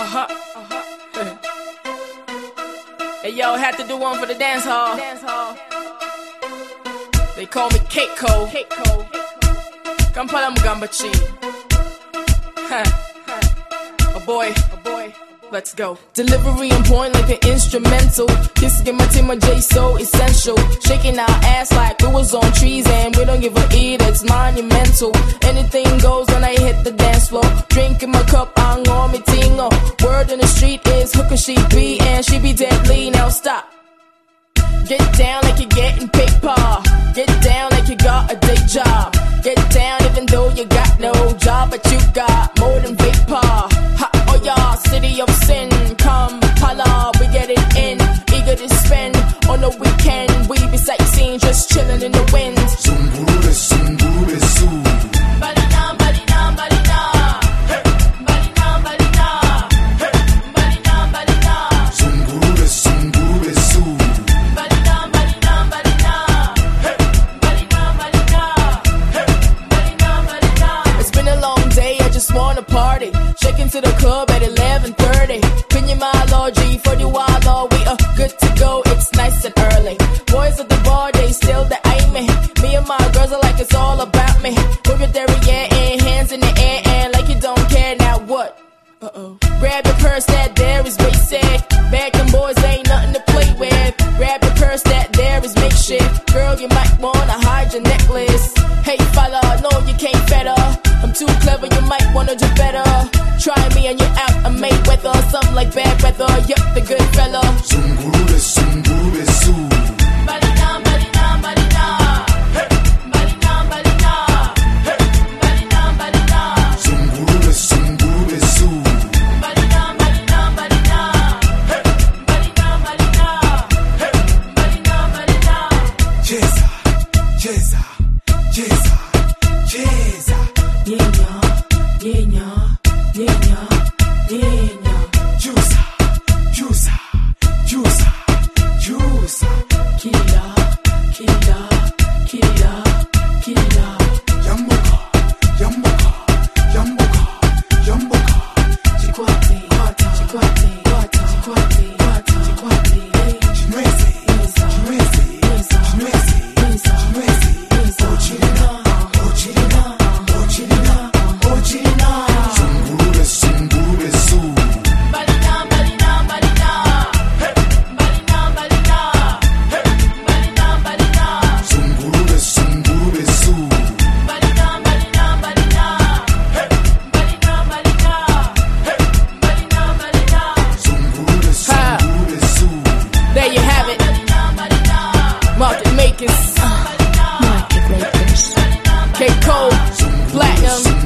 Hey yo, had to do one for the dance hall. They call me Keiko. Kampala Mugambachi. A boy. Let's go. Delivery on point like an instrumental. Kissing my team, my J so essential. Shaking our ass like we was on trees and we don't give a E, that's monumental. Anything goes when I hit the dance floor. Drinking my cup, I'm on me tingo. Word in the street is hook and she be, and she be deadly. Now stop. Get down like you're getting paper. Get down like you got a day job. Get down even though you got no job, but you got more than vapor. Ha, oh yeah, city of sin, Kampala, we get it in. Eager to spend on the weekend. We be sightseeing, just chilling in the wind. Zumbure, zumbure, zu. Balina, balina, balina. Hey, balina, balina. Hey, balina, balina. Zumbure, zumbure, zu. Balina, balina, balina. Hey, balina, balina. Hey, balina, balina. It's been a long day, I just wanna party. Shaking to the club at 11:30. Pinyamology for the wild, we are good to go. It's nice and early. Boys at the bar, they still the aiming. Me and my girls are like it's all about me. Move your derriere and hands in the air and like you don't care. Now what? Grab your purse, that there is basic. Back and boys ain't nothing to play with. Grab your purse, that there is makeshift. Girl, you might wanna hide your necklace. Hey fella, no you can't better. I'm too clever, you might wanna do better. Try me and you're out, I made weather. Something like bad weather, yup, the good fella. Zumbure, zumbure, zu. Balina, balina, balina. Hey, balina, balina. Hey, balina, balina. Zumbure, zumbure, zu. Balina, balina, balina. Hey, balina, balina. Hey, balina, balina. Cheza, cheza, cheza, cheza. Yenya, yenya, yenya, yenya. Juica, juica, juica, juica. Killa, killa, killa, killa. Yamboka, yamboka, yamboka, yamboka. Chikwati, chikwati, chikwati, chikwati. Chinwezi, chinwezi, chinwezi, chinwezi. Ochilina, ochilina, ochilina, ochilina. Zumbure, zumbure, zu. Balina, balina, balina. Hey, balina, balina. Hey, balina, balina. Zumbure, zumbure, zu. Balina, balina, balina. Hey, balina, balina. Hey, balina, balina. Zumbure, zumbure, zu. There you have it. Market makers. K. Cole, Platinum.